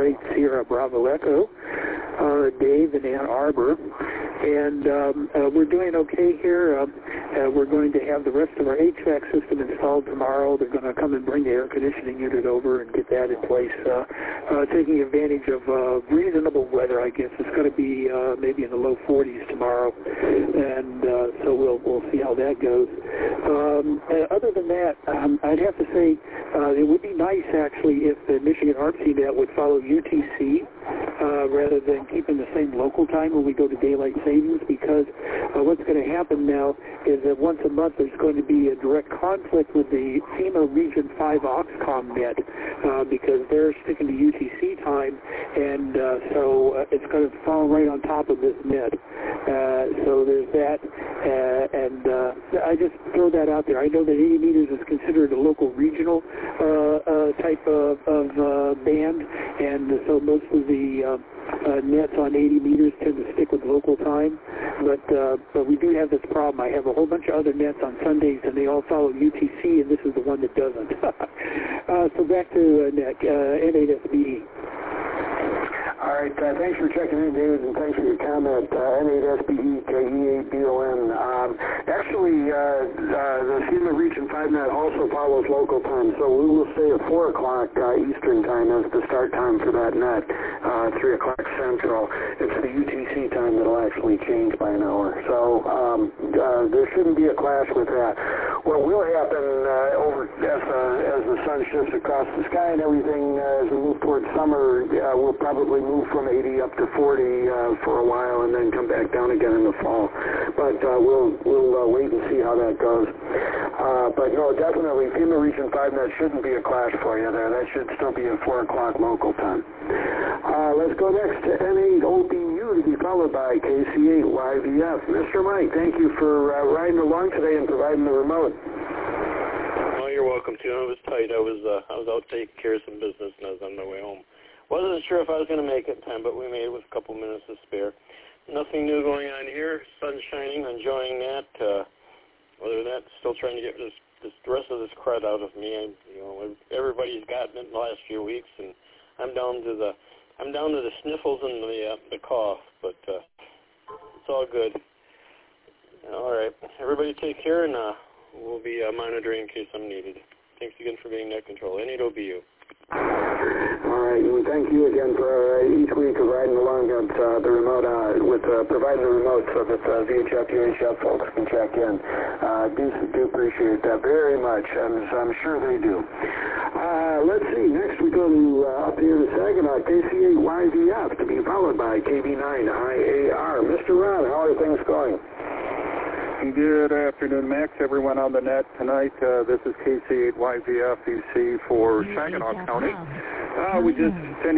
8 Sierra Bravo Echo, Dave in Ann Arbor. And we're doing okay here. We're going to have the rest of our HVAC system installed tomorrow. They're going to come and bring the air conditioning unit over and get that in place, taking advantage of reasonable weather, I guess. It's going to be maybe in the low 40s tomorrow, and so we'll see how that goes. Other than that, I'd have to say it would be nice, actually, if the Michigan ARP-CNET would follow UTC rather than keeping the same local time when we go to daylight savings, because what's going to happen now is that once a month there's going to be a direct conflict with the FEMA Region 5 Oxcom net because they're sticking to UTC time, and so it's going to fall right on top of this net. So there's that, and I just throw that out there. I know that 80 meters is considered a local regional type of band, and so most of the nets on 80 meters tend to stick with local time, but we do have this problem. I have a whole bunch of other nets on Sundays, and they all follow UTC, and this is the one that doesn't. So back to N8SBE. All right, thanks for checking in, David, and thanks for your comment. N8SBE, KE8BON. Actually, the FEMA Region 5 net also follows local time, so we will stay at 4 o'clock Eastern time as the start time for that net, 3 o'clock Central. It's the UTC time that will actually change by an hour. So there shouldn't be a clash with that. What will happen as the sun shifts across the sky and everything, as we move towards summer, we'll probably move from 80 up to 40 for a while and then come back down again in the fall. But we'll wait and see how that goes. But no, definitely FEMA Region 5 net shouldn't be a clash for you there. That should still be at 4 o'clock local time. Let's go next to N8OBU to be followed by KC8YVF. Mr. Mike, thank you for riding along today and providing the remote. Oh, you're welcome to. It was tight. I was out taking care of some business and I was on my way home. Wasn't sure if I was going to make it in time, but we made it with a couple minutes to spare. Nothing new going on here. Sun's shining, enjoying that. Other than that, still trying to get the rest of this crud out of me. Everybody's gotten it in the last few weeks, and I'm down to the sniffles and the cough, but it's all good. All right, everybody take care, and we'll be monitoring in case I'm needed. Thanks again for being net control. N8OBU. All right, and thank you again for each week of riding along at the remote with providing the remote so that VHF, UHF folks can check in. Do appreciate that very much, and I'm sure they do. Let's see, next we go to up here to Saginaw, KC8YVF, to be followed by KB9IAR. Mr. Ron, how are things going? Good afternoon, Max. Everyone on the net tonight. This is KC8YVF EC for Saginaw County. We just finished